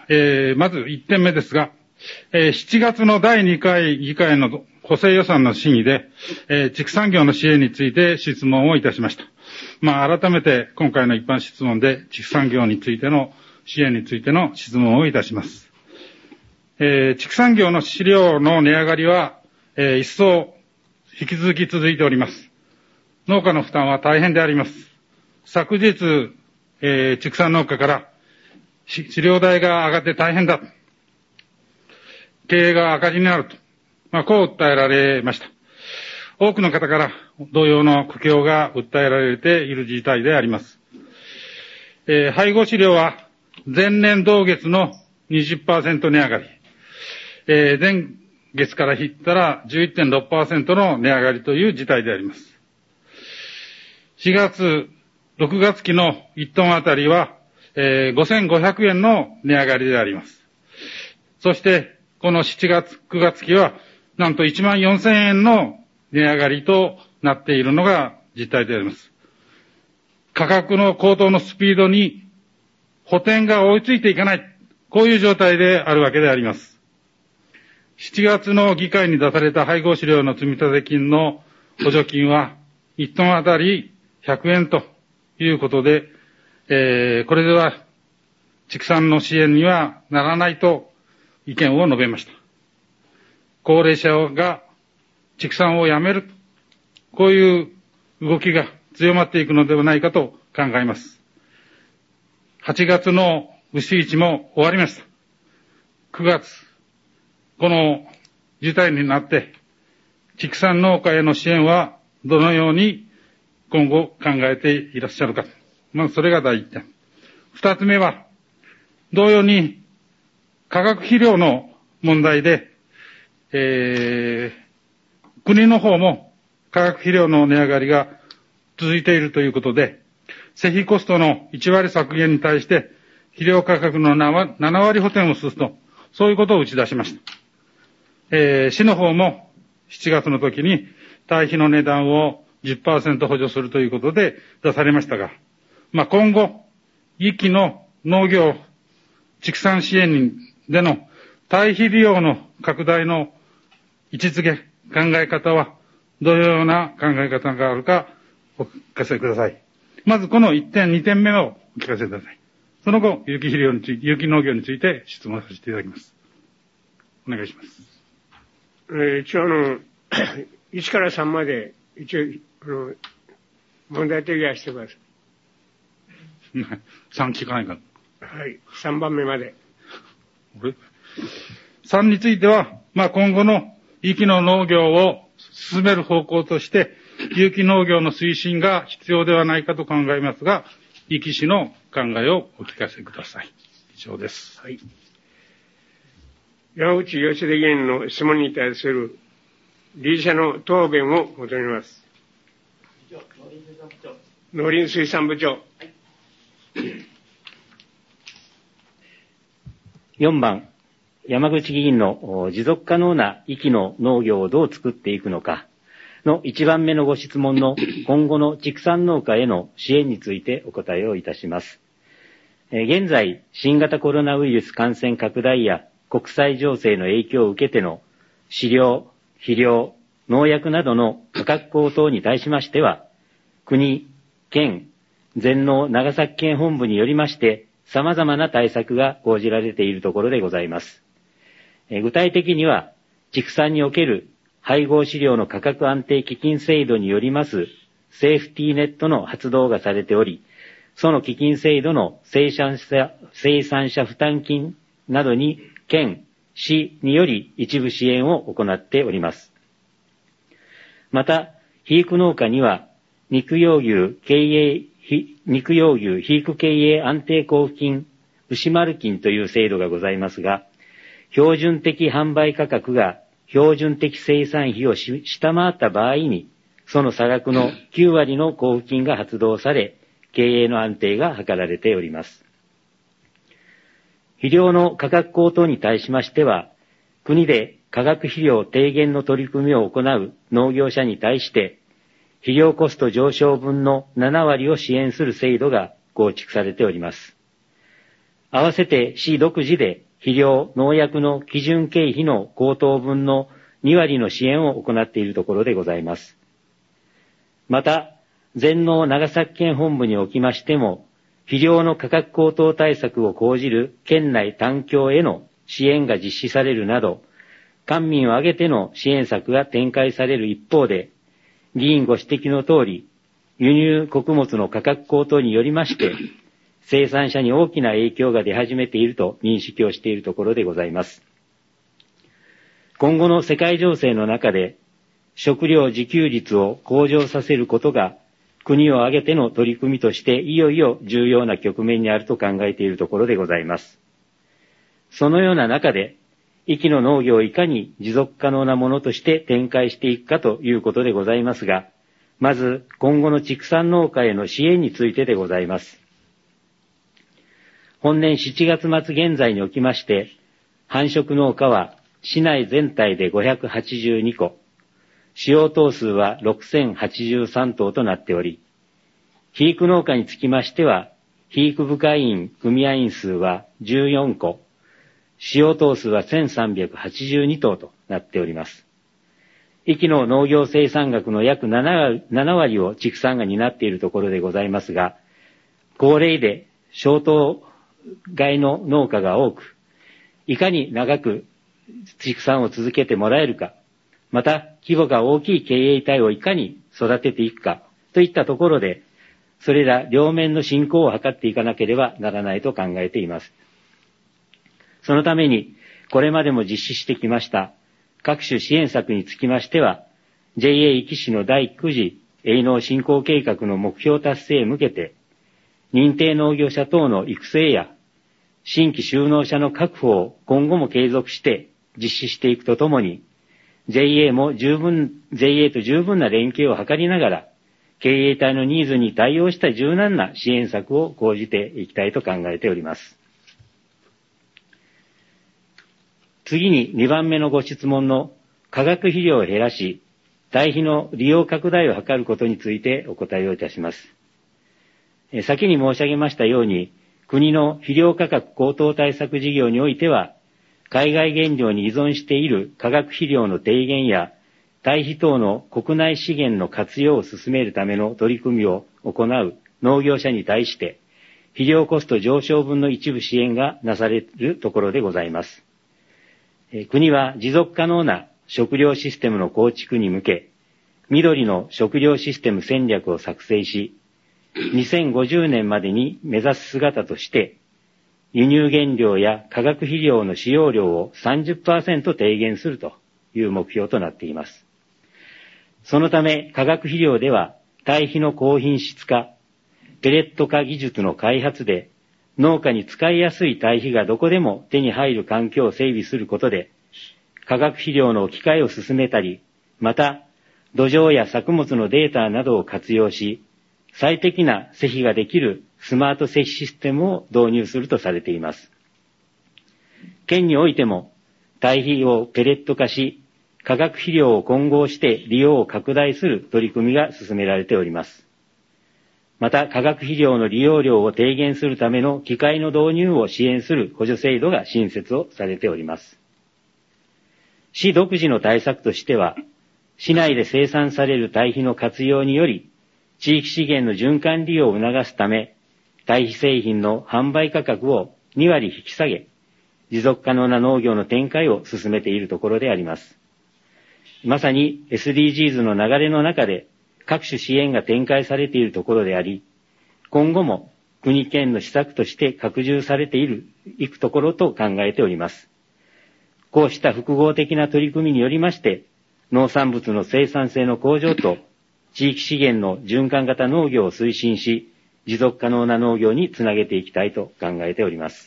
まず1点目ですが、7月の第2回議会の補正予算の審議で、畜産業の支援について質問をいたしました。改めて今回の一般質問で畜産業についての支援についての質問をいたします。畜産業の飼料の値上がりは、一層引き続き続いております。農家の負担は大変であります。昨日、畜産農家から飼料代が上がって大変だ。経営が赤字になると。こう訴えられました。多くの方から同様の苦境が訴えられている事態であります。配合飼料は前年同月の 20% 値上がり。前月から引ったら 11.6% の値上がりという事態であります。4月、6月期の1トンあたりは、5500円の値上がりであります。そして、この7月、9月期は、なんと14000円の値上がりとなっているのが実態であります。価格の高騰のスピードに補填が追いついていかない、こういう状態であるわけであります。7月の議会に出された配合飼料の積立金の補助金は1トンあたり100円ということで、これでは畜産の支援にはならないと意見を述べました。高齢者が畜産をやめる、こういう動きが強まっていくのではないかと考えます。8月の牛市も終わりました。9月、この事態になって、畜産農家への支援はどのように今後考えていらっしゃるか。それが第一点。二つ目は、同様に化学肥料の問題で、国の方も化学肥料の値上がりが続いているということで、施肥コストの1割削減に対して肥料価格の7割補填をすると、そういうことを打ち出しました。市の方も7月の時に堆肥の値段を 10% 補助するということで出されましたが、今後、一期の農業畜産支援での堆肥利用の拡大の位置づけ、考え方はどのような考え方があるかお聞かせください。まずこの1点、2点目をお聞かせください。その後、有機農業について質問させていただきます。お願いします。 一応1から3まで一応問題提起はしてください。 3聞かないか。 はい、3番目まで。 3については、今後の有機の農業を進める方向として、有機農業の推進が必要ではないかと考えますが、有機氏の考えをお聞かせください。以上です。 はい。山口義秀議員の質問に対する理事者の答弁を求めます。農林水産部長。はい、 4番、山口議員の持続可能な域の農業をどう作っていくのかの1番目のご質問の今後の畜産農家への支援についてお答えをいたします。現在、新型コロナウイルス感染拡大や国際情勢の影響を受けての飼料、肥料、農薬などの価格高騰に対しましては、国、県、全農長崎県本部によりまして、様々な対策が講じられているところでございます。具体的には、畜産における配合飼料の価格安定基金制度によりますセーフティーネットの発動がされており、その基金制度の生産者負担金などに県、市により一部支援を行っております。また、肥育農家には肉用牛肥育経営安定交付金、牛丸金という制度がございますが、標準的販売価格が標準的生産費を下回った場合に、その差額の9割の交付金が発動され、経営の安定が図られております。肥料の価格高騰に対しましては、国で化学肥料低減の取り組みを行う農業者に対して、肥料コスト上昇分の7割を支援する制度が構築されております。 合わせて市独自で肥料・農薬の基準経費の高騰分の2割の支援を行っているところでございます。また、全農長崎県本部におきましても、肥料の価格高騰対策を講じる県内単協への支援が実施されるなど、官民を挙げての支援策が展開される一方で、議員ご指摘の通り、輸入穀物の価格高騰によりまして、生産者に大きな影響が出始めていると認識をしているところでございます。今後の世界情勢の中で、食料自給率を向上させることが、国を挙げての取り組みとしていよいよ重要な局面にあると考えているところでございます。そのような中で、壱岐の農業をいかに持続可能なものとして展開していくかということでございますが、まず今後の畜産農家への支援についてでございます。本年7月末現在におきまして、繁殖農家は市内全体で582戸、使用頭数は6083頭となっており、肥育農家につきましては、肥育部会員組合員数は14戸、使用頭数は1382頭となっております。壱岐の農業生産額の約7割を畜産が担っているところでございますが、高齢で小頭飼の農家が多く、いかに長く畜産を続けてもらえるか、また規模が大きい経営体をいかに育てていくかといったところで、それら両面の進行を図っていかなければならないと考えています。そのために、これまでも実施してきました各種支援策につきましては、JA 壱岐市の第9次営農振興計画の目標達成へ向けて、認定農業者等の育成や新規就農者の確保を今後も継続して実施していくとともに、JA と十分な連携を図りながら、経営体のニーズに対応した柔軟な支援策を講じていきたいと考えております。次に2番目のご質問の化学肥料を減らし、堆肥の利用拡大を図ることについてお答えをいたします。先に申し上げましたように、国の肥料価格高騰対策事業においては、海外原料に依存している化学肥料の低減や、堆肥等の国内資源の活用を進めるための取り組みを行う農業者に対して、肥料コスト上昇分の一部支援がなされるところでございます。国は持続可能な食料システムの構築に向け、緑の食料システム戦略を作成し、2050年までに目指す姿として、輸入原料や化学肥料の使用量を 30% 低減するという目標となっています。そのため化学肥料では堆肥の高品質化、ペレット化技術の開発で農家に使いやすい堆肥がどこでも手に入る環境を整備することで、化学肥料の置き換えを進めたり、また土壌や作物のデータなどを活用し、最適な施肥ができるスマート施肥システムを導入するとされています。県においても、堆肥をペレット化し、化学肥料を混合して利用を拡大する取り組みが進められております。また、化学肥料の利用量を低減するための機械の導入を支援する補助制度が新設をされております。市独自の対策としては、市内で生産される堆肥の活用により、地域資源の循環利用を促すため、堆肥製品の販売価格を2割引き下げ、持続可能な農業の展開を進めているところであります。まさに SDGs の流れの中で各種支援が展開されているところであり、今後も国県の施策として拡充されていくところと考えております。こうした複合的な取り組みによりまして、農産物の生産性の向上と地域資源の循環型農業を推進し、持続可能な農業につなげていきたいと考えております。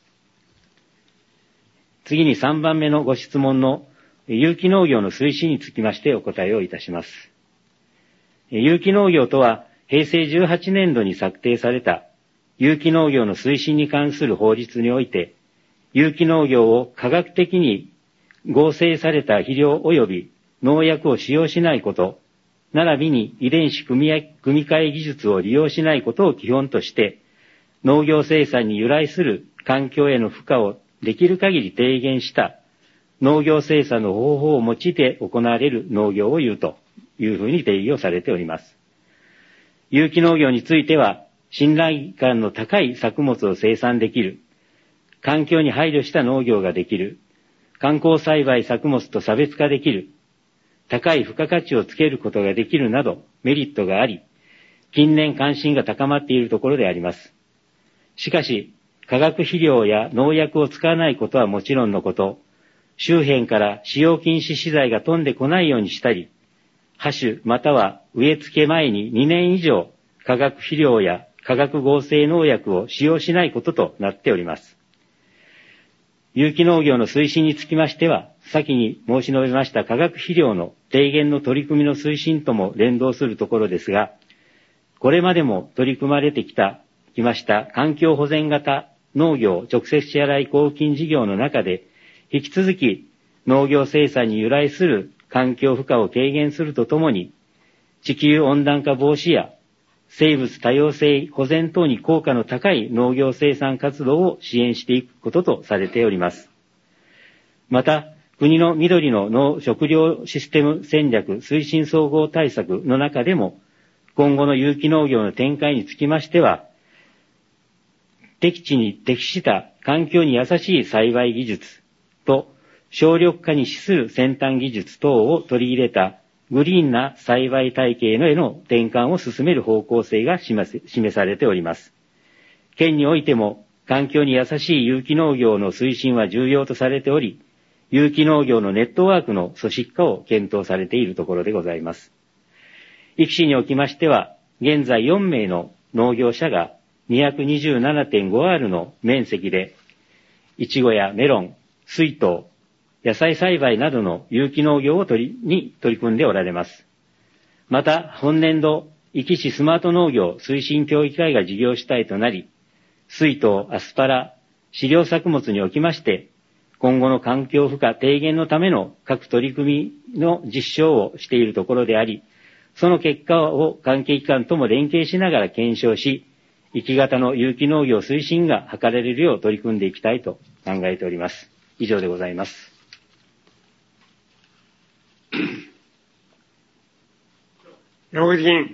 次に3番目のご質問の有機農業の推進につきましてお答えをいたします。有機農業とは平成18年度に策定された有機農業の推進に関する法律において、有機農業を科学的に合成された肥料及び農薬を使用しないこと、並びに遺伝子組み換え技術を利用しないことを基本として、農業生産に由来する環境への負荷をできる限り低減した農業生産の方法を用いて行われる農業を言うというふうに定義をされております。有機農業については、信頼感の高い作物を生産できる、環境に配慮した農業ができる、観光栽培作物と差別化できる、高い付加価値をつけることができるなどメリットがあり、近年関心が高まっているところであります。しかし、化学肥料や農薬を使わないことはもちろんのこと、周辺から使用禁止資材が飛んでこないようにしたり、播種または植え付け前に2年以上化学肥料や化学合成農薬を使用しないこととなっております。有機農業の推進につきましては、先に申し述べました化学肥料の低減の取り組みの推進とも連動するところですが、これまでも取り組まれてきました環境保全型農業直接支払い交付金事業の中で、引き続き農業生産に由来する環境負荷を軽減するとともに、地球温暖化防止や生物多様性保全等に効果の高い農業生産活動を支援していくこととされております。また、国の緑の農食料システム戦略推進総合対策の中でも、今後の有機農業の展開につきましては、適地に適した環境に優しい栽培技術と省力化に資する先端技術等を取り入れたグリーンな栽培体系への転換を進める方向性が示されております。県においても環境に優しい有機農業の推進は重要とされており、有機農業のネットワークの組織化を検討されているところでございます。壱岐市におきましては、現在4名の農業者が 227.5 アールの面積で、イチゴやメロン、水筒、野菜栽培などの有機農業に取り組んでおられます。また、本年度、壱岐市スマート農業推進協議会が事業主体となり、水筒、アスパラ、飼料作物におきまして、今後の環境負荷低減のための各取り組みの実証をしているところであり、その結果を関係機関とも連携しながら検証し、壱岐型の有機農業推進が図られるよう取り組んでいきたいと考えております。以上でございます。 山口議員。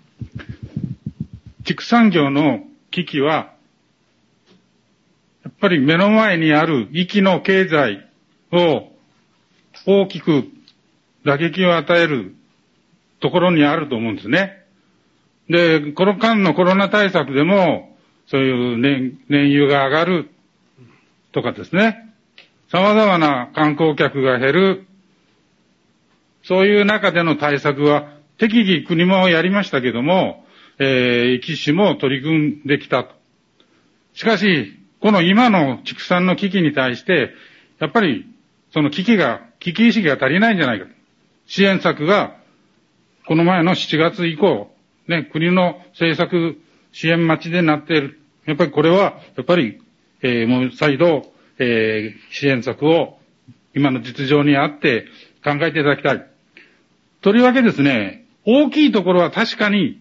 畜産業の危機は、やっぱり目の前にある壱岐の経済を大きく打撃を与えるところにあると思うんですね。で、この間のコロナ対策でも、そういう燃油が上がるとかですね、様々な観光客が減る、そういう中での対策は適宜国もやりましたけども、壱岐市も取り組んできたと。しかし、この今の畜産の危機に対して、やっぱりその危機意識が足りないんじゃないかと。支援策が、この前の7月以降、ね、国の政策支援待ちでなっている。やっぱりこれは、やっぱり、もう再度、支援策を今の実情にあって考えていただきたい。とりわけですね、大きいところは確かに、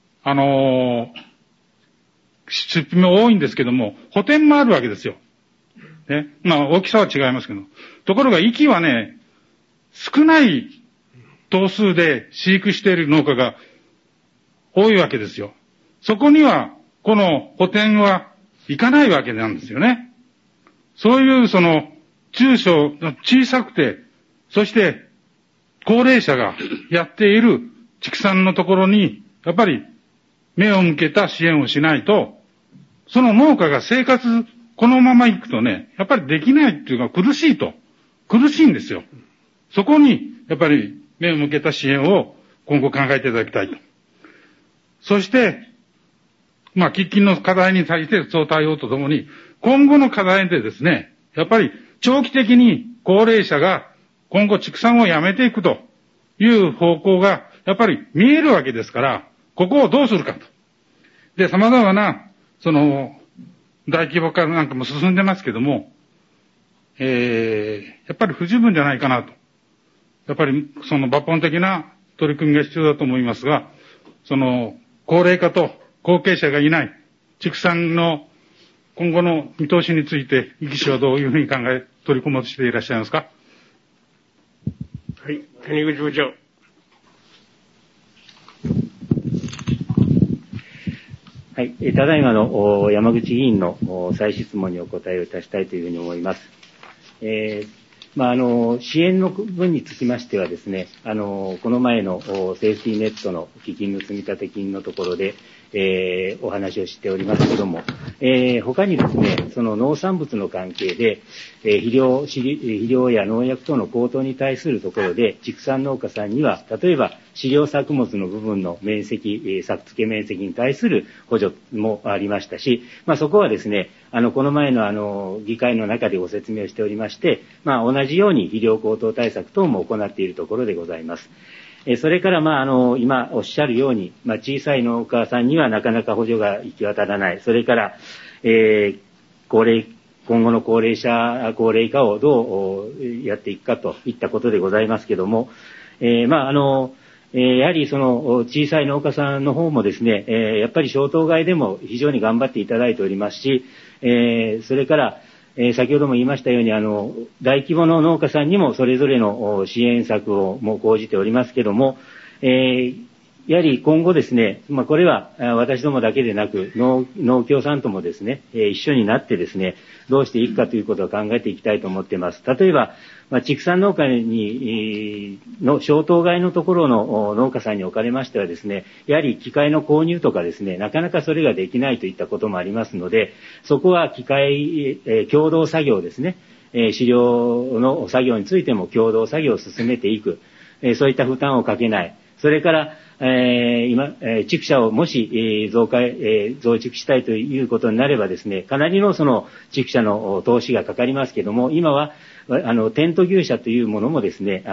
出費も多いんですけども、補填もあるわけですよ。ね。まあ、大きさは違いますけど。ところが、壱岐はね、少ない頭数で飼育している農家が多いわけですよ。そこには、この補填はいかないわけなんですよね。そういう、中小、小さくて、そして、高齢者がやっている畜産のところに、やっぱり目を向けた支援をしないと、その農家が生活、このまま行くとね、やっぱりできないっていうか苦しいんですよ。そこに、やっぱり目を向けた支援を今後考えていただきたいと。そして、まあ、喫緊の課題に対してそう対応とともに、今後の課題でですね、やっぱり長期的に高齢者が今後畜産をやめていくという方向がやっぱり見えるわけですから、ここをどうするかと。で、様々な、大規模化なんかも進んでますけども、やっぱり不十分じゃないかなと。やっぱり抜本的な取り組みが必要だと思いますが、高齢化と後継者がいない畜産の今後の見通しについて、壱岐市はどういうふうに取り組もうとしていらっしゃいますか。 はい、谷口部長。 はい、ただいまの山口議員の再質問にお答えをいたしたいというふうに思います。支援の分につきましてはですね、この前のセーフティーネットの基金の積立金のところで、お話をしておりますけども、他にですね、その農産物の関係で、肥料や農薬等の高騰に対するところで、畜産農家さんには、例えば飼料作物の部分の面積、作付け面積に対する補助もありましたし、そこはですね、この前の議会の中でご説明をしておりまして、同じように肥料高騰対策等も行っているところでございます。それから、今おっしゃるように、小さい農家さんにはなかなか補助が行き渡らない。それから、今後の高齢化をどうやっていくかといったことでございますけども、やはりその小さい農家さんの方もですね、やっぱり消灯買いでも非常に頑張っていただいておりますし、それから、先ほども言いましたように、大規模の農家さんにもそれぞれの支援策をもう講じておりますけども、やはり今後ですね、これは私どもだけでなく、農協さんともですね、一緒になってですね、どうしていくかということを考えていきたいと思っています。例えば、畜産農家の消灯買いのところの農家さんにおかれましてはですね、やはり機械の購入とかですね、なかなかそれができないといったこともありますので、そこは共同作業ですね、飼料の作業についても共同作業を進めていく、そういった負担をかけない。それから、畜舎をもし、増築したいということになればですね、かなりのその畜舎の投資がかかりますけども、今は、テント牛舎というものもですね、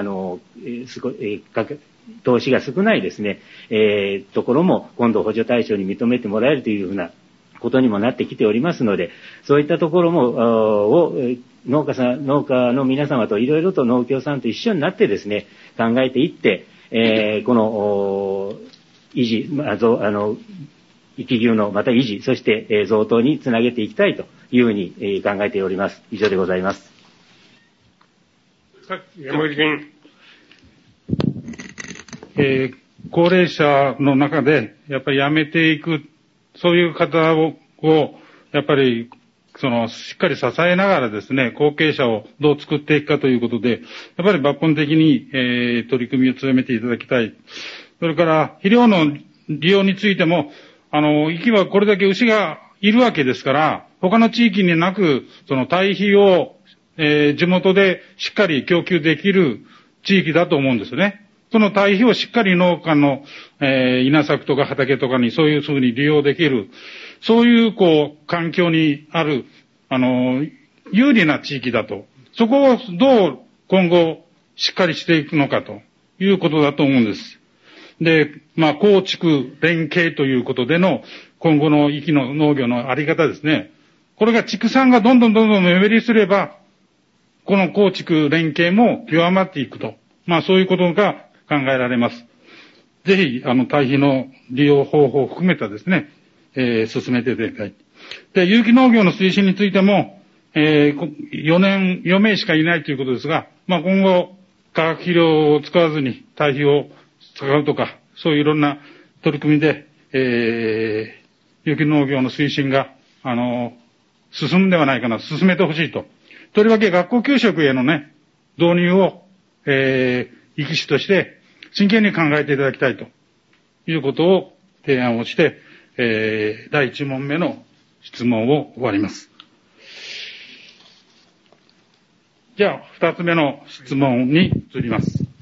投資が少ないですね、ところも今度補助対象に認めてもらえるというふうなことにもなってきておりますので、そういったところも、農家の皆様といろいろと農協さんと一緒になってですね、考えていって、この維持、壱岐牛のまた維持、そして増頭につなげていきたいというふうに考えております。以上でございます。 山口君。 高齢者の中でやっぱり辞めていく、そういう方をやっぱりしっかり支えながらですね、後継者をどう作っていくかということで、やっぱり抜本的に、取り組みを強めていただきたい。それから、肥料の利用についても、壱岐はこれだけ牛がいるわけですから、他の地域になく、堆肥を、地元でしっかり供給できる地域だと思うんですね。その堆肥をしっかり農家の、稲作とか畑とかにそういうふうに利用できる。そういう、環境にある、有利な地域だと。そこをどう今後しっかりしていくのかということだと思うんです。で、耕畜連携ということでの今後の壱岐の農業のあり方ですね。これが畜産がどんどん目減りすれば、この耕畜連携も弱まっていくと。そういうことが考えられます。ぜひ、堆肥の利用方法を含めたですね、進めていただきたい。で、有機農業の推進についても、4名しかいないということですが、今後、化学肥料を使わずに堆肥を使うとか、そういういろんな取り組みで、有機農業の推進が、進むんではないかな、進めてほしいと。とりわけ学校給食へのね、導入を、壱岐市として真剣に考えていただきたいということを提案をして、第1問目の質問を終わります。じゃあ、2つ目の質問に移ります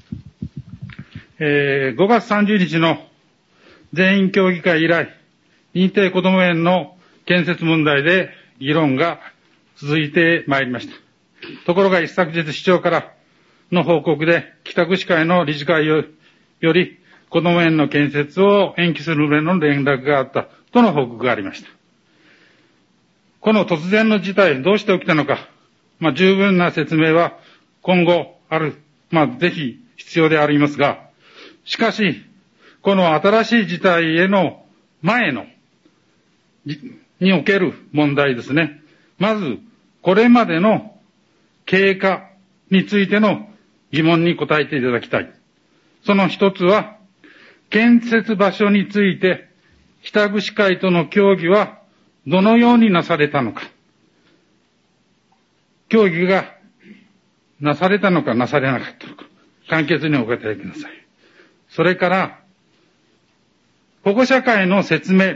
。5月30日の全員協議会以来、認定こども園の建設問題で議論が続いてまいりました。ところが一昨日市長からの報告で、北区市会の理事会より、こども園の建設を延期する旨の連絡があったとの報告がありました。この突然の事態、どうして起きたのか、十分な説明は今後ぜひ必要でありますが、しかし、この新しい事態への前の、における問題ですね。 まず、これまでの経過についての疑問に答えていただきたい。その一つは、建設場所について、北串会との協議はどのようになされたのか。協議がなされたのかなされなかったのか。簡潔にお答えください。それから、保護者会の説明。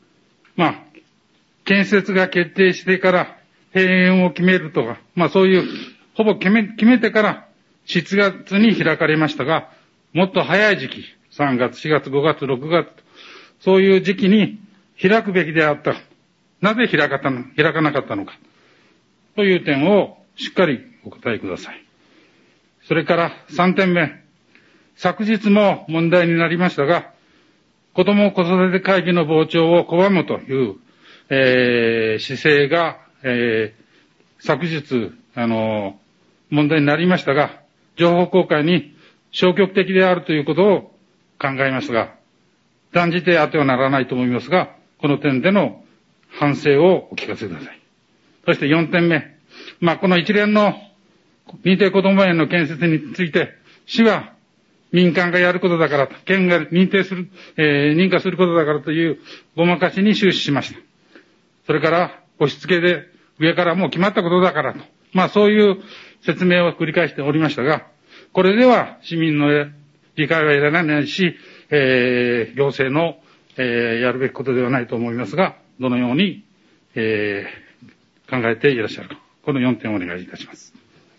建設が決定してから閉園を決めるとか、そういう、ほぼ決めてから7月に開かれましたが、もっと早い時期、3月、4月、5月、6月、そういう時期に開くべきであった。なぜ開かなかったのか。という点をしっかりお答えください。それから3点目。昨日も問題になりましたが、子ども子育て会議の傍聴を拒むという、姿勢が、昨日、問題になりましたが、情報公開に消極的であるということを考えますが、断じてあってはならないと思いますが、この点での反省をお聞かせください。そして4点目。この一連の認定こども園の建設について、市は民間がやることだからと、県が認可することだからというごまかしに終始しました。それから、押し付けで上からもう決まったことだからと。そういう説明を繰り返しておりましたが、これでは市民の理解は得られないし、行政の、やるべきことではないと思いますが、どのように、考えていらっしゃるか。この4点をお願いいたします。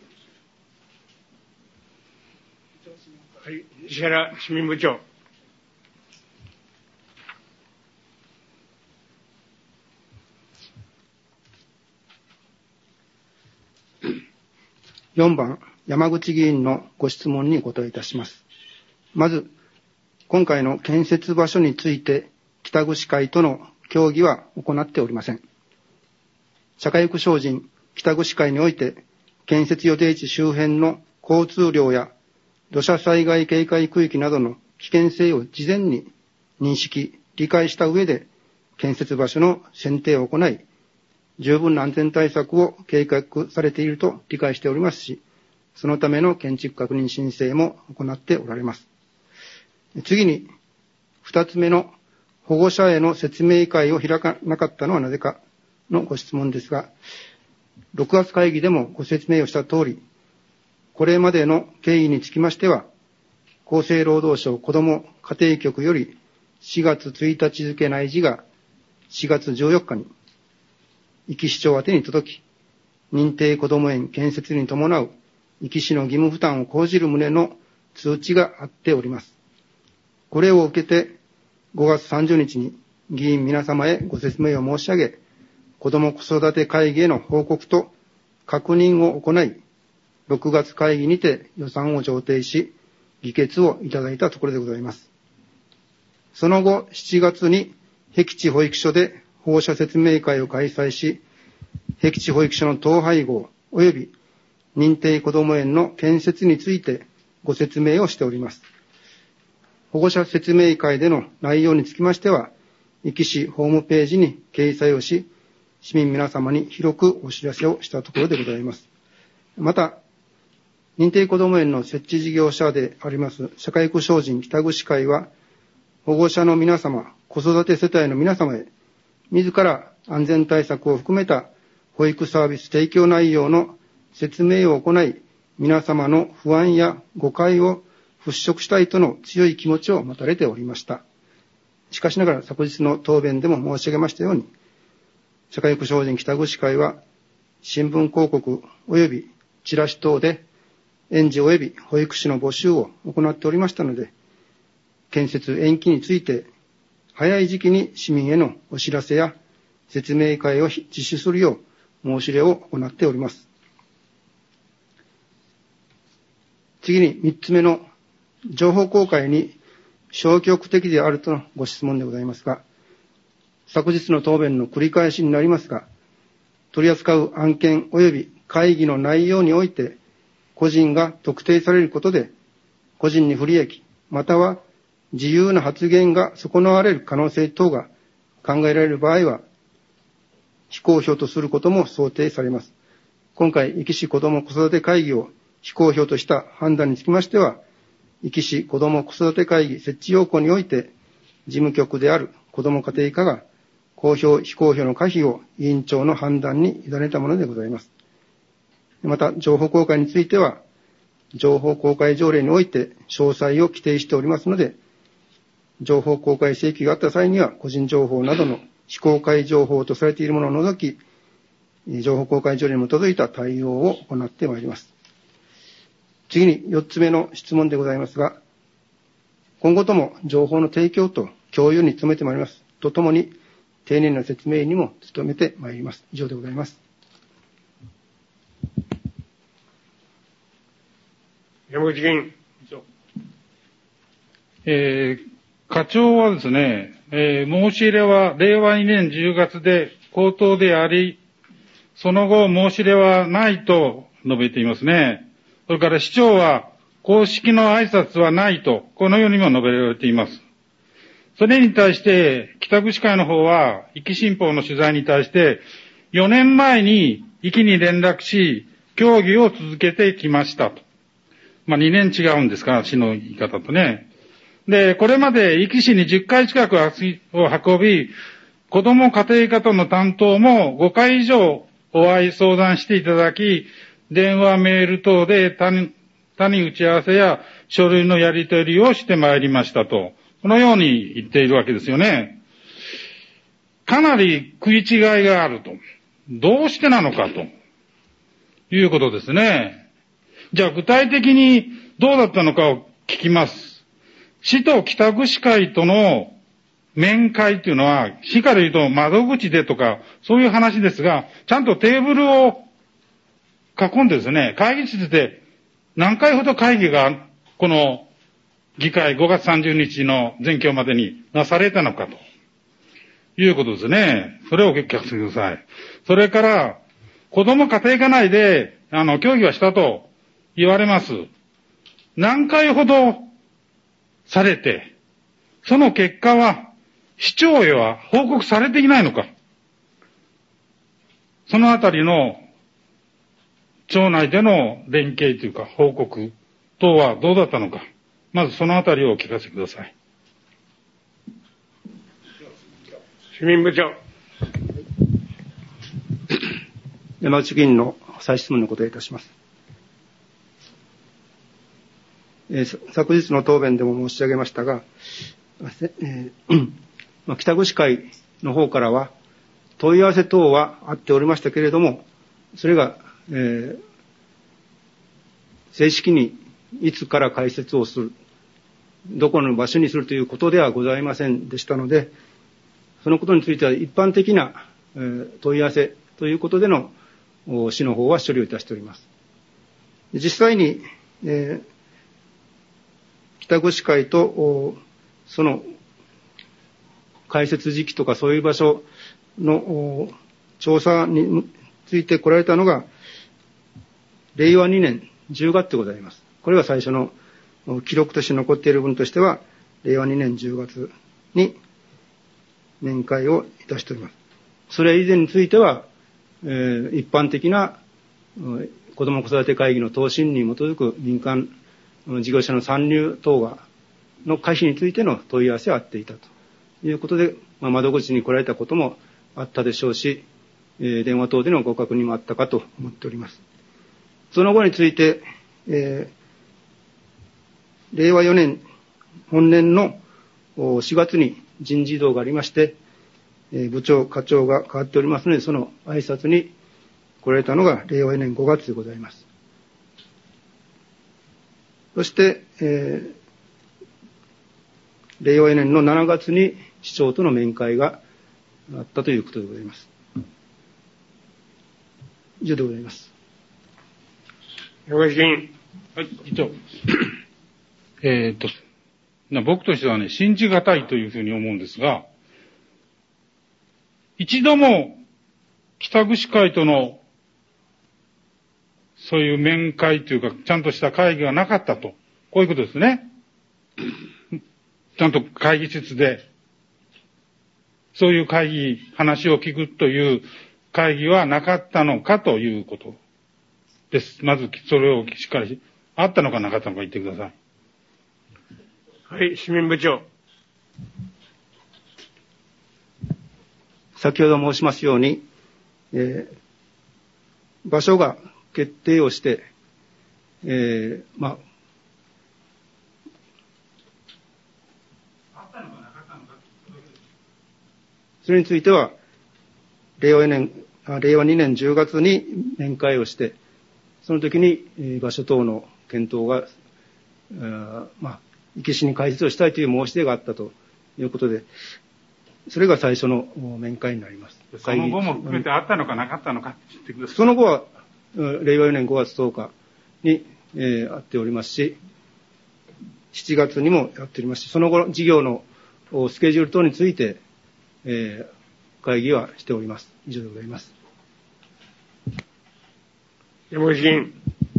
はい、石原市民部長。 4番、山口議員のご質問にお答えいたします。まず、今回の建設場所について、北串会との協議は行っておりません。社会福祉人北串会において、建設予定地周辺の交通量や土砂災害警戒区域などの危険性を事前に認識、理解した上で、建設場所の選定を行い、十分な安全対策を計画されていると理解しておりますし、そのための建築確認申請も行っておられます。次に、二つ目の保護者への説明会を開かなかったのはなぜかのご質問ですが、6月会議でもご説明をした通り、これまでの経緯につきましては、厚生労働省子ども家庭局より4月1日付内示が4月14日に、壱岐市長宛てに届き、認定こども園建設に伴う壱岐市の義務負担を講じる旨の通知があっております。これを受けて、5月30日に議員皆様へご説明を申し上げ、子ども子育て会議への報告と確認を行い、6月会議にて予算を上呈し、議決をいただいたところでございます。その後、7月に僻地保育所で保護者説明会を開催し、僻地保育所の統廃合及び認定こども園の建設についてご説明をしております。保護者説明会での内容につきましては、壱岐市ホームページに掲載をし、市民皆様に広くお知らせをしたところでございます。また、認定こども園の設置事業者であります社会福祉人北串会は、保護者の皆様、子育て世帯の皆様へ、自ら安全対策を含めた保育サービス提供内容の説明を行い、皆様の不安や誤解を払拭したいとの強い気持ちを持たれておりました。しかしながら昨日の答弁でも申し上げましたように、社会福祉法人北串会は、新聞広告及びチラシ等で園児及び保育士の募集を行っておりましたので、建設延期について早い時期に市民へのお知らせや説明会を実施するよう申し入れを行っております。次に3つ目の情報公開に消極的であるとのご質問でございますが、昨日の答弁の繰り返しになりますが、取り扱う案件及び会議の内容において個人が特定されることで個人に不利益または自由な発言が損なわれる可能性等が考えられる場合は、 非公表とすることも想定されます。今回、壱岐市子ども子育て会議を非公表とした判断につきましては、壱岐市子ども子育て会議設置要項において、事務局である子ども家庭課が公表、非公表の可否を委員長の判断に委ねたものでございます。また、情報公開については、情報公開条例において詳細を規定しておりますので、情報公開請求があった際には、個人情報などの非公開情報とされているものを除き、情報公開条例に基づいた対応を行ってまいります。次に4つ目の質問でございますが、今後とも情報の提供と共有に努めてまいります。とともに、丁寧な説明にも努めてまいります。以上でございます。 山口議員。 課長はですね、申し入れは令和2年10月で口頭であり、その後申し入れはないと述べていますね。それから市長は公式の挨拶はないと、このようにも述べられています。それに対して、北区市会の方は、壱岐新報の取材に対して、4年前に壱岐に連絡し、協議を続けてきましたと。2年違うんですから、市の言い方とね。で、これまで壱岐市に10回近く足を運び、子ども家庭課との担当も5回以上お会い相談していただき、電話、メール等で他に打ち合わせや書類のやり取りをしてまいりましたと。このように言っているわけですよね。かなり食い違いがあると。どうしてなのかということですね。じゃあ具体的にどうだったのかを聞きます。市と北区市会との面会というのは、市から言うと窓口でとか、そういう話ですが、ちゃんとテーブルを囲んでですね、会議室で何回ほど会議が、この議会5月30日の前況までになされたのかということですね。それを聞かせてください。それから、子ども家庭科内で、協議はしたと言われます。何回ほどされて、その結果は、市長へは報告されていないのか。そのあたりの、町内での連携というか報告等はどうだったのか。まずそのあたりをお聞かせください。 市民部長。 山内議員の再質問にお答えいたします。昨日の答弁でも申し上げましたが、北区市会の方からは問い合わせ等はあっておりましたけれども、それが、正式にいつから開設をする、どこの場所にするということではございませんでしたので、そのことについては一般的な、問い合わせということでの市の方は処理をいたしております。実際に、北区市会とその開設時期とかそういう場所の調査について来られたのが令和2年10月でございます。これが最初の記録として残っている分としては令和2年10月に面会をいたしております。それ以前については、一般的な子ども子育て会議の答申に基づく民間事業者の参入等の可否についての問い合わせはあっていたということで、窓口に来られたこともあったでしょうし、電話等でのご確認もあったかと思っております。その後について、令和4年本年の4月に人事異動がありまして、部長、課長が変わっておりますので、その挨拶に来られたのが令和4年5月でございます。そして、令和4年の7月に市長との面会があったということでございます。以上でございます。 山口議員。 はい、議長。僕としてはね、信じがたいというふうに思うんですが、一度も北区市会とのそういう面会というか、ちゃんとした会議がなかったと。こういうことですね。ちゃんと会議室で、そういう会議、話を聞くという会議はなかったのかということです。まず、それをしっかり、あったのかなかったのか言ってください。 はい、市民部長。 先ほど申しますように、場所が決定をして、それについては、令和2年10月に面会をして、その時に場所等の検討が、生しに開設をしたいという申し出があったということで、それが最初の面会になります。 その後も含めてあったのかなかったのかって言ってください。 その後は、令和4年5月10日に、会っておりますし、7月にもやっておりますし、その後、事業のスケジュール等について、会議はしております。以上でございます。 山口議員。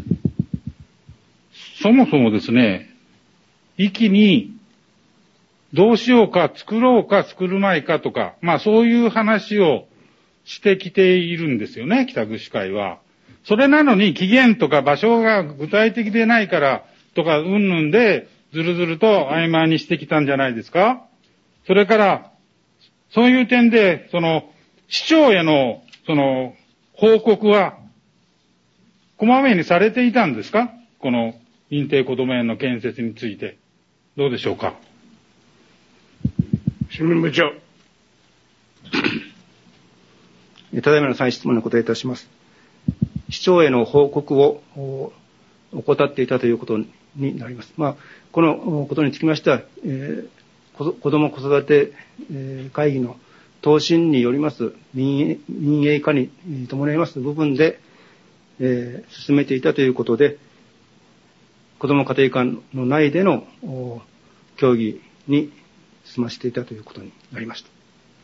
そもそもですね、一気にどうしようか、作ろうか、作るまいかとか、そういう話をしてきているんですよね、北串会は。それなのに期限とか場所が具体的でないからとか、うんぬんでずるずると曖昧にしてきたんじゃないですか。それから、そういう点で、市長への、報告は、こまめにされていたんですか？この認定こども園の建設について。どうでしょうか？ 市民部長。 ただいまの再質問にお答えいたします。市長への報告を怠っていたということになります。このことにつきましては、子ども子育て会議の答申によります民営化に伴います部分で、進めていたということで、子ども家庭館の内での協議に進ませていたということになりました。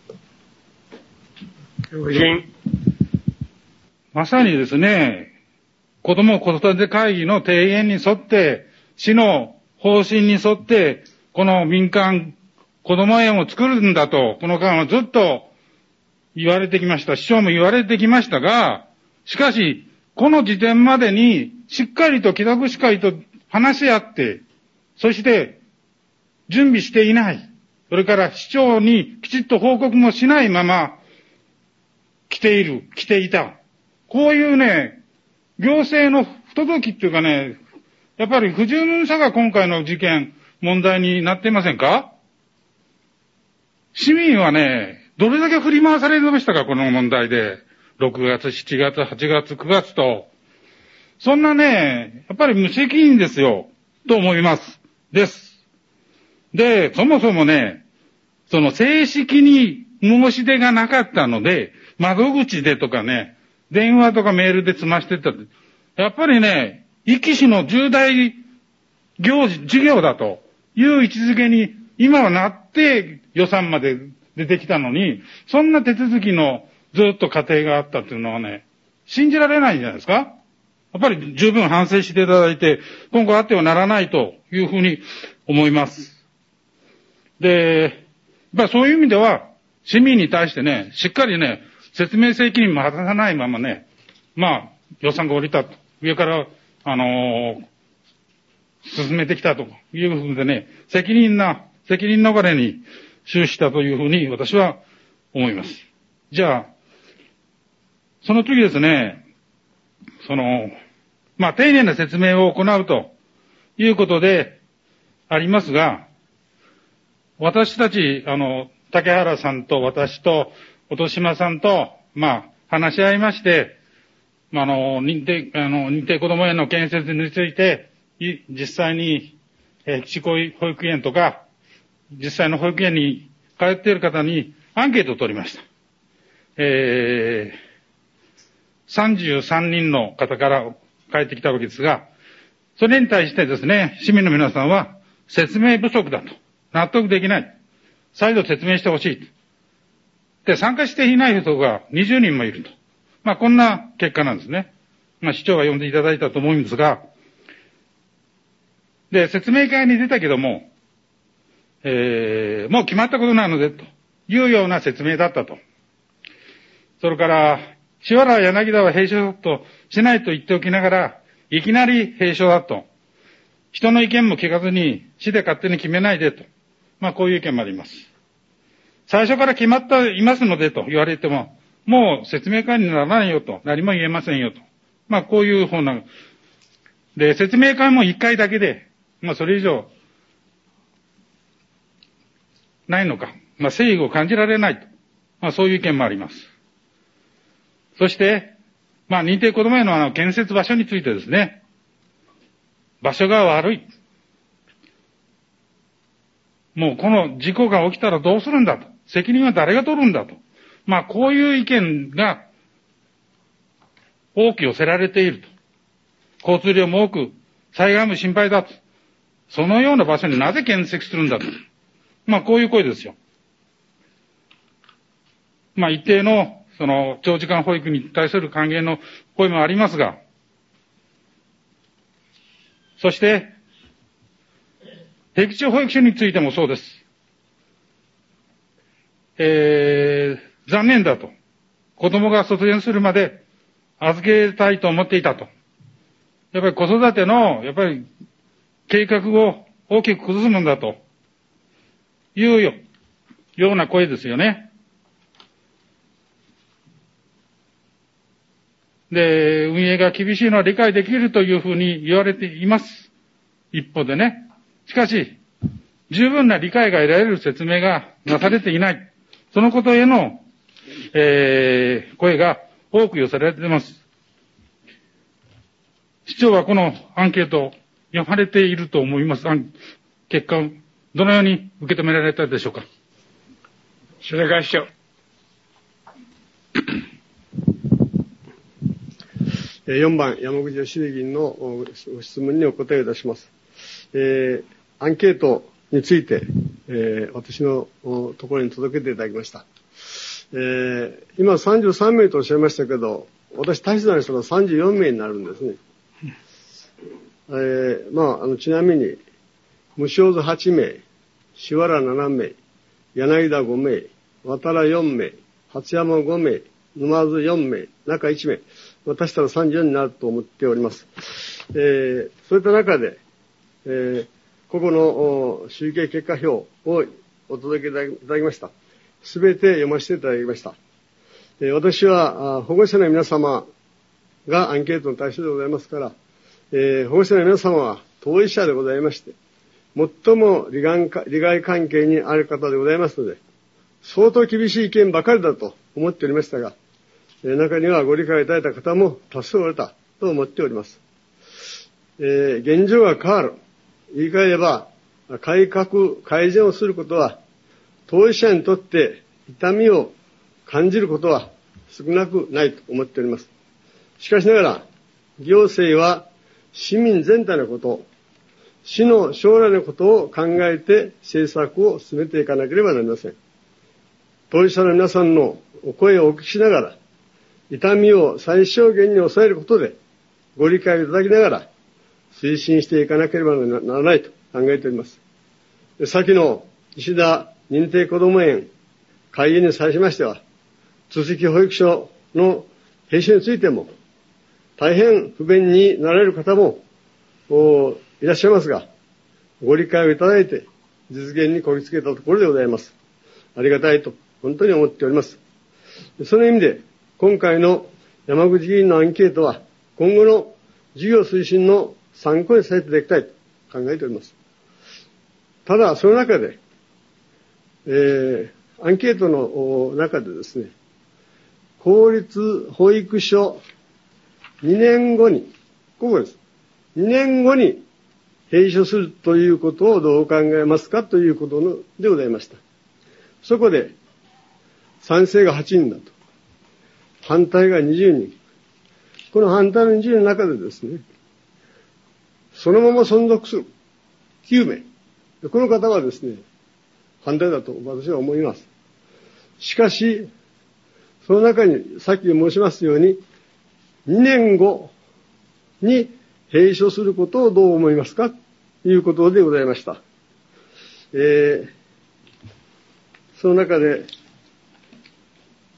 まさにですね、子ども子育て会議の提言に沿って、市の方針に沿って、この民間子ども園を作るんだと、この間はずっと言われてきました。市長も言われてきましたが、しかし、この時点までにしっかりと北串会と話し合って、そして準備していない。それから市長にきちっと報告もしないまま来ていた。こういうね、行政の不届きっていうかね、やっぱり不十分さが今回の事件、問題になっていませんか？市民はね、どれだけ振り回されましたか、この問題で。6月、7月、8月、9月と。そんなね、やっぱり無責任ですよ、と思います。です。で、そもそもね、正式に申し出がなかったので、窓口でとかね、電話とかメールで済ましてた。やっぱりね、壱岐市の重大事業だという位置づけに今はなって予算まで出てきたのに、そんな手続きのずっと過程があったっていうのはね、信じられないんじゃないですか？やっぱり十分反省していただいて、今後あってはならないというふうに思います。で、そういう意味では、市民に対してね、しっかりね、説明責任も果たさないままね、予算が下りたと。上から、進めてきたというふうでね、責任逃れに終したというふうに私は思います。じゃあ、その次ですね、丁寧な説明を行うということでありますが、私たち、竹原さんと私と、音島さんと、話し合いまして、認定こども園の建設について、実際に、市保育園とか、実際の保育園に通っている方にアンケートを取りました。33人の方から返ってきたわけですが、それに対してですね、市民の皆さんは説明不足だと。納得できない。再度説明してほしい。で、参加していない人が20人もいると。こんな結果なんですね。市長が呼んでいただいたと思うんですが、で、説明会に出たけども、もう決まったことなので、というような説明だったと。それから、 しばらく柳田は閉所としないと言っておきながら、いきなり閉所だと。人の意見も聞かずに、市で勝手に決めないでと。こういう意見もあります。最初から決まっていますのでと言われても、もう説明会にならないよと。何も言えませんよと。こういう方なの。で、説明会も1回だけで、それ以上、ないのか。誠意を感じられないと。そういう意見もあります。そして、認定こども園の建設場所についてですね、場所が悪い。もうこの事故が起きたらどうするんだと。責任は誰が取るんだと。こういう意見が多く寄せられていると。交通量も多く、災害も心配だと。そのような場所になぜ建設するんだと。こういう声ですよ。一定の、長時間保育に対する歓迎の声もありますが、そして、僻地保育所についてもそうです。残念だと。子供が卒園するまで預けたいと思っていたと。やっぱり子育ての、計画を大きく崩すもんだというような声ですよね。で、運営が厳しいのは理解できるというふうに言われています。一方でね。しかし、十分な理解が得られる説明がなされていない。そのことへの、声が多く寄せられています。市長はこのアンケートを読まれていると思います。結果をどのように受け止められたでしょうか。 白川市長。 4番、山口義秀議員のご質問にお答えいたします。アンケートについて、私のところに届けていただきました。今33名とおっしゃいましたけど、私足し算したら34名になるんですね。ちなみに、無償図8名、しわら7名、柳田5名、渡良4名、初山5名、沼津4名、中1名、足したら34になると思っております。そういった中で、ここの集計結果表をお届けいただきました。すべて読ませていただきました。私は保護者の皆様がアンケートの対象でございますから、保護者の皆様は当事者でございまして、最も利害関係にある方でございますので、相当厳しい意見ばかりだと思っておりましたが、中にはご理解いただいた方も多数おられたと思っております。現状が変わる。言い換えれば、改革、改善をすることは、当事者にとって痛みを感じることは少なくないと思っております。しかしながら、行政は市民全体のこと、市の将来のことを考えて政策を進めていかなければなりません。当事者の皆さんのお声をお聞きしながら、痛みを最小限に抑えることで、ご理解いただきながら、推進していかなければならないと考えております。先の石田認定こども園開園に際しましては、通識保育所の閉所についても、大変不便になられる方もいらっしゃいますが、ご理解をいただいて、実現にこぎつけたところでございます。ありがたいと、本当に思っております。その意味で、今回の山口議員のアンケートは、今後の事業推進の参考にさせていただきたいと考えております。ただ、その中で、アンケートの中でですね、公立保育所2年後に、ここです。2年後に閉所するということをどう考えますかということでございました。そこで、賛成が8人だと。反対が20人。この反対の20人の中でですね、そのまま存続する9名。この方はですね、反対だと私は思います。しかし、その中にさっき申しますように、2年後に閉所することをどう思いますかということでございました。その中で、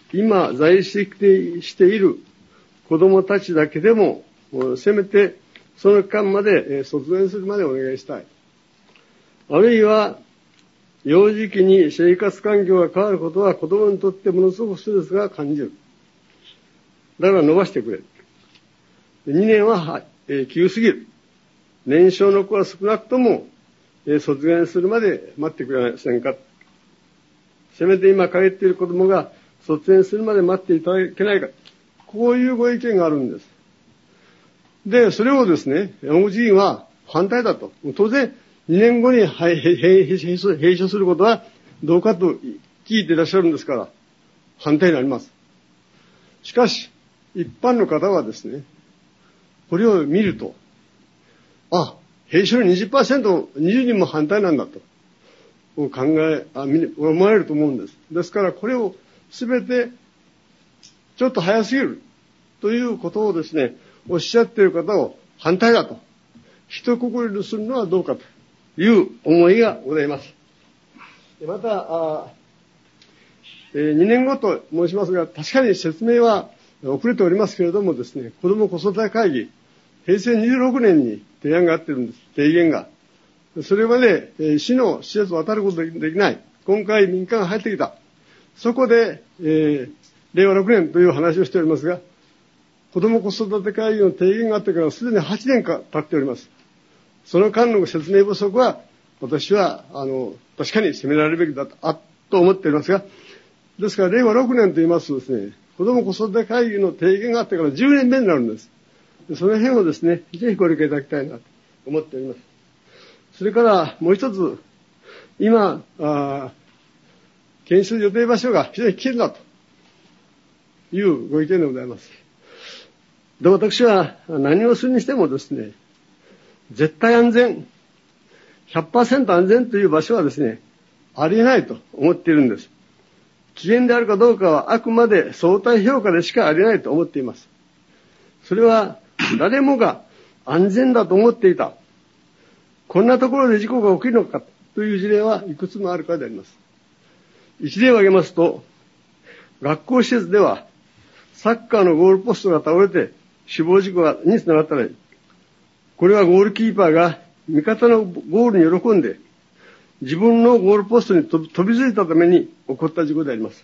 今在籍している子供たちだけでも、せめてその間まで卒園するまでお願いしたい。あるいは、幼児期に生活環境が変わることは子供にとってものすごくストレスが感じる。だから伸ばしてくれ。2年は急すぎる。年少の子は少なくとも卒園するまで待ってくれませんか。せめて今通っている子供が卒園するまで待っていただけないか。こういうご意見があるんです。で、それをですね、山口議員は反対だと。当然、2年後に閉所することはどうかと聞いていらっしゃるんですから、反対になります。しかし、一般の方はですね、これを見ると、閉所に 20% 人も反対なんだと思われると思うんです。ですからこれをすべてちょっと早すぎるということをですね、おっしゃっている方を反対だと一括りにするのはどうかという思いがございます。また、2年後と申しますが、確かに説明は遅れておりますけれどもですね、子ども子育て会議、平成26年に提案があっているんです、提言が。それまで、市の施設を渡ることができない。今回民間が入ってきた。そこで、令和6年という話をしておりますが、子ども子育て会議の提言があってからすでに8年経っております。その間の説明不足は、私は、確かに責められるべきだと思っておりますが、ですから令和6年と言いますとですね、子ども子育て会議の提言があってから10年目になるんです。その辺をですね、ぜひご理解いただきたいなと思っております。それからもう一つ、今、建設予定場所が非常に危険だというご意見でございます。で、私は何をするにしてもですね、絶対安全、100% 安全という場所はですね、ありえないと思っているんです。危険であるかどうかはあくまで相対評価でしかありえないと思っています。それは誰もが安全だと思っていた。こんなところで事故が起きるのかという事例はいくつもあるからであります。一例を挙げますと、学校施設ではサッカーのゴールポストが倒れて死亡事故につながったり、これはゴールキーパーが味方のゴールに喜んで自分のゴールポストに飛びついたために起こった事故であります。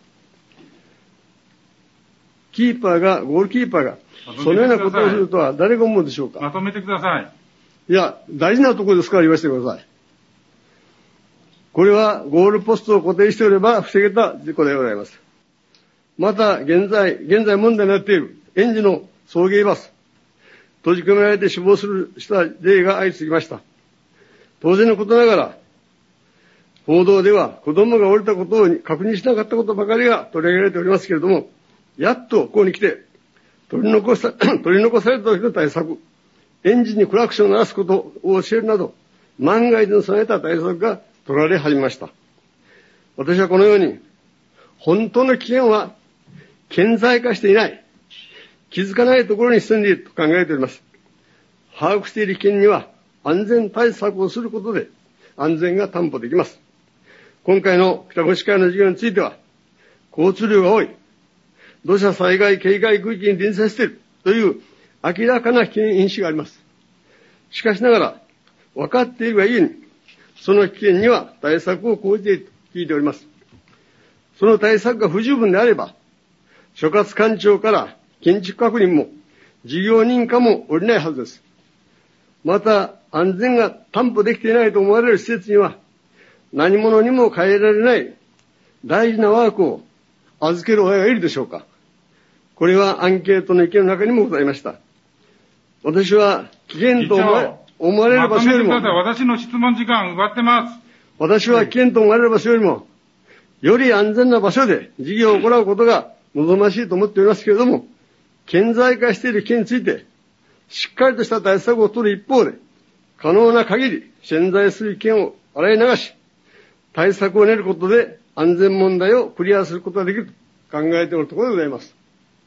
ゴールキーパーがそのようなことをするとは誰が思うでしょうか。 まとめてください。 いや、大事なところですから言わせてください。これはゴールポストを固定しておれば防げた事故でございます。また、現在問題になっている園児の送迎バス、閉じ込められて死亡した例が相次ぎました。当然のことながら、報道では子供が降りたことを確認しなかったことばかりが取り上げられておりますけれども、やっとここに来て、取り残された時の対策、園児にクラクションを鳴らすことを教えるなど、万が一に備えた対策が取られ始めました。私はこのように、本当の危険は顕在化していない、気づかないところに潜んでいると考えております。把握している危険には安全対策をすることで安全が担保できます。今回の北越会の事業については、交通量が多い、土砂災害警戒区域に隣接しているという明らかな危険因子があります。しかしながら、分かっているがゆえに、その危険には対策を講じていると聞いております。その対策が不十分であれば、所轄官庁から建築確認も事業認可も下りないはずです。また、安全が担保できていないと思われる施設には、何者にも変えられない大事なワークを預ける親がいるでしょうか。これはアンケートの意見の中にもございました。私は危険と思われる場所よりも、 私の質問時間奪ってます。 私は危険と思われる場所よりも、より安全な場所で事業を行うことが望ましいと思っておりますけれども、顕在化している危険について、しっかりとした対策を取る一方で、可能な限り潜在する危険を洗い流し、対策を練ることで安全問題をクリアすることができると考えておるところでございます。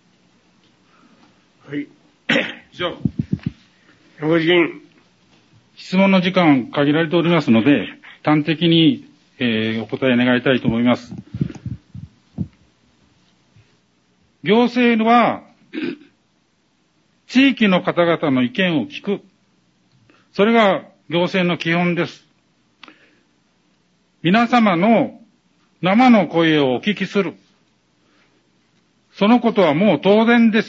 はい。 以上。 山口議員。 質問の時間限られておりますので、端的に、お答え願いたいと思います。 行政は、地域の方々の意見を聞く。それが行政の基本です。皆様の生の声をお聞きする。そのことはもう当然です。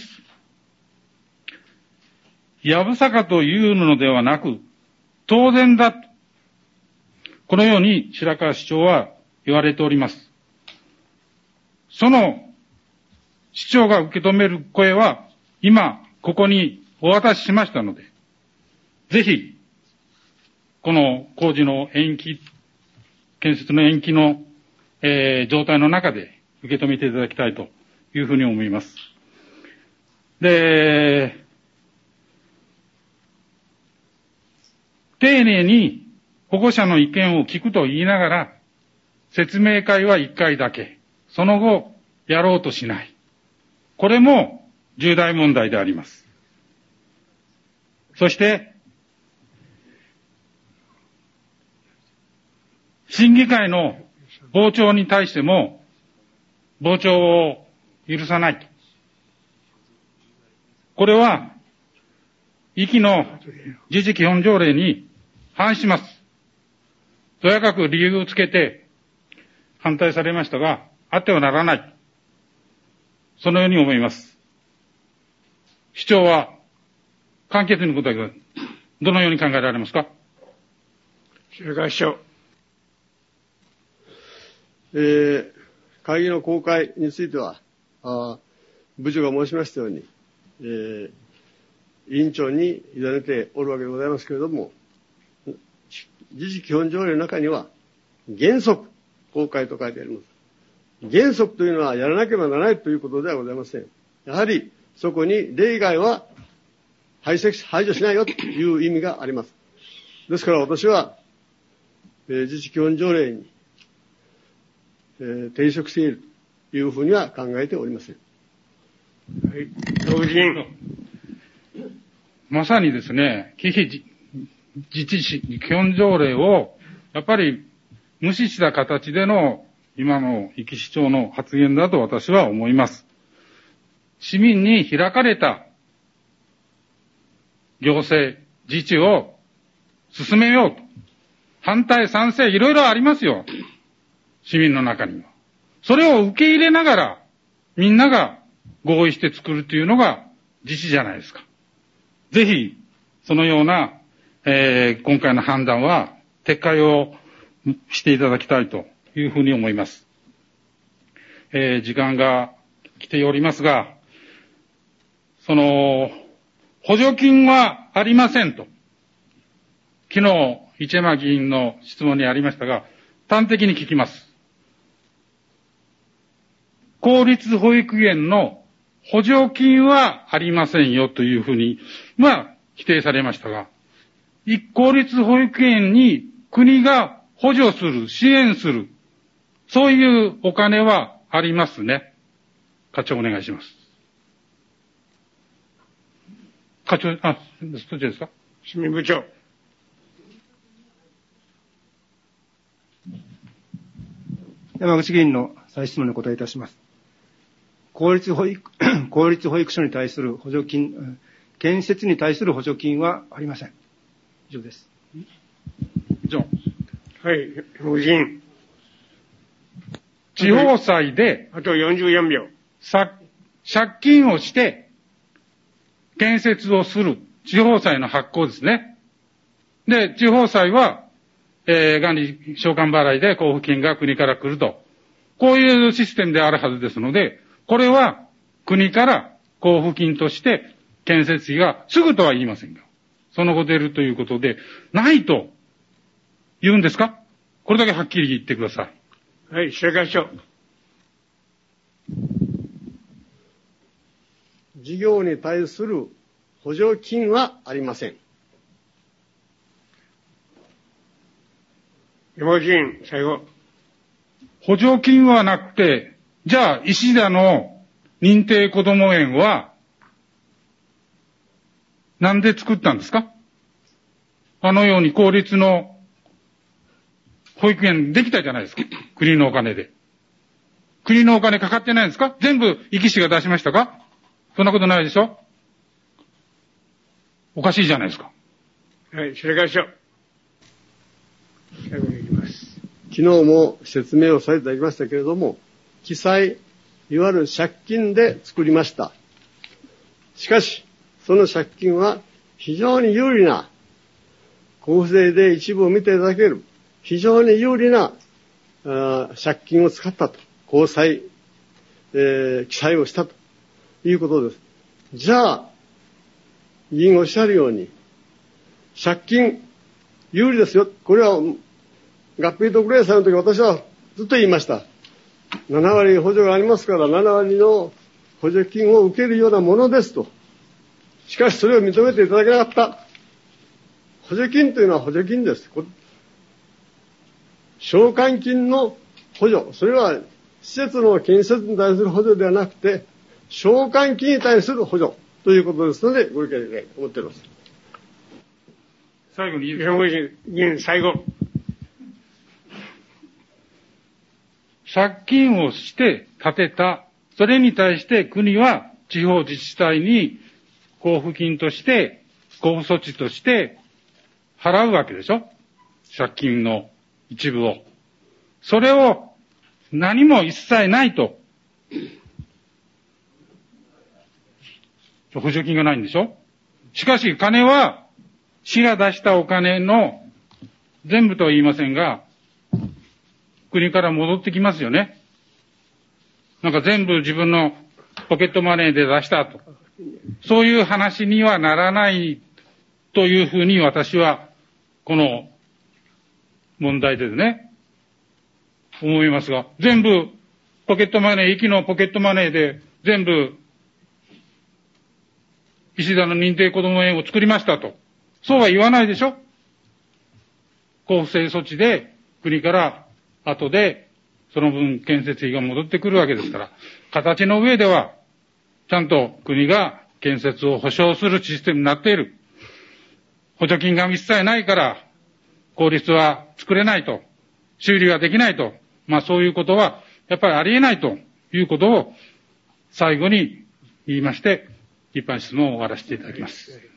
やぶさかというのではなく、当然だ。このように白川市長は言われております。その市長が受け止める声は今ここにお渡ししましたので、ぜひこの工事の延期、建設の延期の、状態の中で受け止めていただきたいというふうに思います。で、丁寧に保護者の意見を聞くと言いながら、説明会は1回だけ、その後やろうとしない。これも重大問題であります。そして、審議会の傍聴に対しても、傍聴を許さないと。これは、壱岐の自治基本条例に反します。とやかく理由をつけて反対されましたが、あってはならない。そのように思います。市長は、簡潔に答えください。どのように考えられますか。 白川市長。 会議の公開については、部長が申しましたように、委員長に委ねておるわけでございますけれども、自治基本条例の中には、原則公開と書いてあります。原則というのはやらなければならないということではございません。やはりそこに例外は排除しないよという意味があります。ですから私は、自治基本条例に、抵触しているというふうには考えておりません。 はい。同人。 まさにですね、自治基本条例をやっぱり無視した形での今の壱岐市長の発言だと私は思います。市民に開かれた行政、自治を進めようと。反対、賛成、いろいろありますよ。市民の中には。それを受け入れながら、みんなが合意して作るというのが自治じゃないですか。ぜひ、そのような、今回の判断は撤回をしていただきたいというふうに思います。時間が来ておりますが、補助金はありませんと。昨日、市山議員の質問にありましたが、端的に聞きます。公立保育園の補助金はありませんよというふうに、否定されましたが、公立保育園に国が補助する、支援する、そういうお金はありますね。課長お願いします。課長、どっちですか？ 市民部長。 山口議員の再質問にお答えいたします。公立保育所に対する補助金、建設に対する補助金はありません。以上です。 以上。 はい、法人。 地方債で、 あと44秒。 借金をして、建設をする地方債の発行ですね。で、地方債は、元利償還払いで交付金が国から来ると。こういうシステムであるはずですので、これは国から交付金として建設費がすぐとは言いませんが、その後出るということで、ないと言うんですか？これだけはっきり言ってください。 はい、白川市長。 事業に対する補助金はありません。 山口委員、最後。 補助金はなくて、じゃあ石田の認定こども園はなんで作ったんですか？あのように公立の保育園できたじゃないですか。国のお金で。 国のお金かかってないんですか？全部、壱岐市が出しましたか？そんなことないでしょ？おかしいじゃないですか。 はい、それからしょ。最後に行きます。 昨日も説明をさせていただきましたけれども、記載、いわゆる借金で作りました。しかし、その借金は非常に有利な、交付税で一部を見ていただける、非常に有利な借金を使ったと、公債、記載をしたということです。じゃあ、議員がおっしゃるように、借金、有利ですよ。これは、合併特例債の時私はずっと言いました。7割補助がありますから、7割の補助金を受けるようなものですと。しかしそれを認めていただけなかった。補助金というのは補助金です。償還金の補助。それは施設の建設に対する補助ではなくて、償還金に対する補助ということですので、ご理解いただきたいと思っています。 最後に日本議員、最後。 借金をして建てた、それに対して国は地方自治体に交付金として、交付措置として払うわけでしょ？借金の一部を。それを何も一切ないと。補助金がないんでしょ？しかし金は市が出したお金の全部とは言いませんが、国から戻ってきますよね。なんか全部自分のポケットマネーで出したと。そういう話にはならないというふうに私はこの問題でね、思いますが、全部ポケットマネー、壱岐のポケットマネーで全部石田の認定こども園を作りましたと。そうは言わないでしょ？交付措置で国から後でその分建設費が戻ってくるわけですから、形の上ではちゃんと国が建設を保障するシステムになっている。補助金が一切ないから公立は作れないと、修理はできないと、そういうことはやっぱりありえないということを最後に言いまして、一般質問を終わらせていただきます。